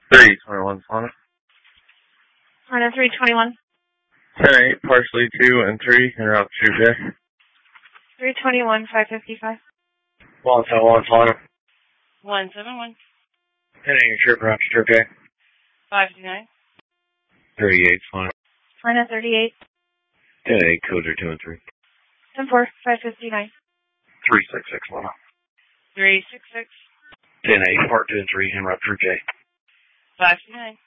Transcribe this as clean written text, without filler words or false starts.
321 Sonic. Honda 321. 10-8, partially 2 and 3, and route to J. 321, 555. 171 Sonic. 171. 10-8, trip route to J. 559. 38 Sonic. Honda 38. 10-8, codes are 2 and 3. 10-4, 559. 366 Sonic. 366. 10-8, part 2 and 3, and route to J. 529.